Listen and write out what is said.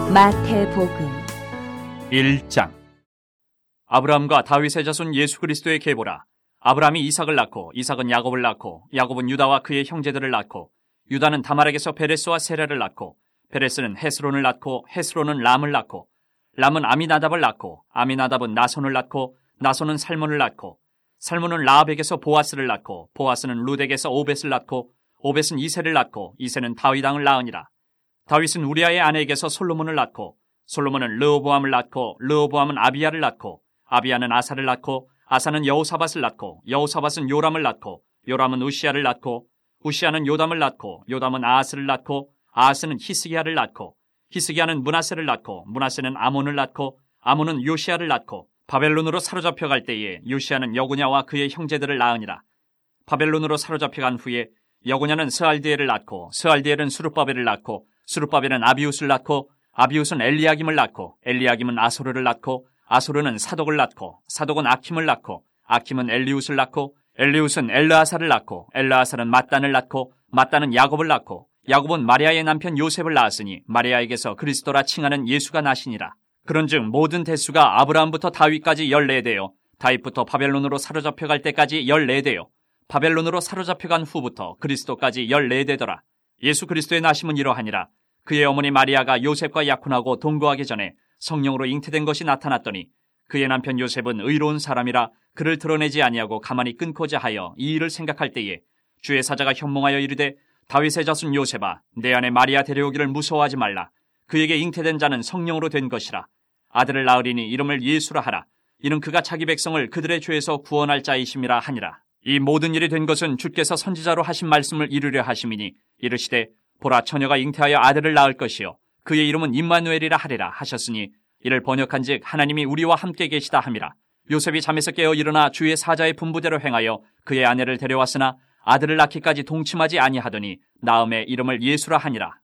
마태복음 1장. 아브라함과 다윗의 자손 예수 그리스도의 계보라. 아브라함이 이삭을 낳고 이삭은 야곱을 낳고 야곱은 유다와 그의 형제들을 낳고 유다는 다말에게서 베레스와 세라를 낳고 베레스는 헤스론을 낳고 헤스론은 람을 낳고 람은 아미나답을 낳고 아미나답은 나손을 낳고 나손은 살몬을 낳고 살몬은 라합에게서 보아스를 낳고 보아스는 룻에게서 오벳을 낳고 오벳은 이새를 낳고 이새는 다윗 왕을 낳으니라. 다윗은 우리아의 아내에게서 솔로몬을 낳고 솔로몬은 르호보암을 낳고 르호보암은 아비야를 낳고 아비야는 아사를 낳고 아사는 여호사밧을 낳고 여호사밧은 요람을 낳고 요람은 우시야를 낳고 우시야는 요담을 낳고 요담은 아하스를 낳고 아하스는 히스기야를 낳고 히스기야는 므낫세를 낳고 므낫세는 아몬을 낳고 아몬은 요시야를 낳고 바벨론으로 사로잡혀 갈 때에 요시야는 여고냐와 그의 형제들을 낳으니라. 바벨론으로 사로잡혀 간 후에 여고냐는 스알디엘을 낳고 스알디엘은 수룹바벨을 낳고 수룹바벨은 아비웃을 낳고 아비웃은 엘리야김을 낳고 엘리야김은 아소르를 낳고 아소르는 사독을 낳고 사독은 아킴을 낳고 아킴은 엘리웃을 낳고 엘리웃은 엘르아사를 낳고 엘르아사는 mat단을 낳고 mat단은 야곱을 낳고 야곱은 마리아의 남편 요셉을 낳았으니 마리아에게서 그리스도라 칭하는 예수가 나시니라. 그런즉 모든 대수가 아브라함부터 다윗까지 14대요 다윗부터 바벨론으로 사로잡혀 갈 때까지 14대요 바벨론으로 사로잡혀 간 후부터 그리스도까지 14대더라. 예수 그리스도의 나심은 이러하니라. 그의 어머니 마리아가 요셉과 약혼하고 동거하기 전에 성령으로 잉태된 것이 나타났더니 그의 남편 요셉은 의로운 사람이라 그를 드러내지 아니하고 가만히 끊고자 하여 이 일을 생각할 때에 주의 사자가 현몽하여 이르되 다윗의 자손 요셉아 내 아내 마리아 데려오기를 무서워하지 말라. 그에게 잉태된 자는 성령으로 된 것이라. 아들을 낳으리니 이름을 예수라 하라. 이는 그가 자기 백성을 그들의 죄에서 구원할 자이심이라 하니라. 이 모든 일이 된 것은 주께서 선지자로 하신 말씀을 이루려 하심이니 이르시되 보라 처녀가 잉태하여 아들을 낳을 것이요 그의 이름은 임마누엘이라 하리라 하셨으니 이를 번역한즉 하나님이 우리와 함께 계시다 함이라. 요셉이 잠에서 깨어 일어나 주의 사자의 분부대로 행하여 그의 아내를 데려왔으나 아들을 낳기까지 동침하지 아니하더니 나음에 이름을 예수라 하니라.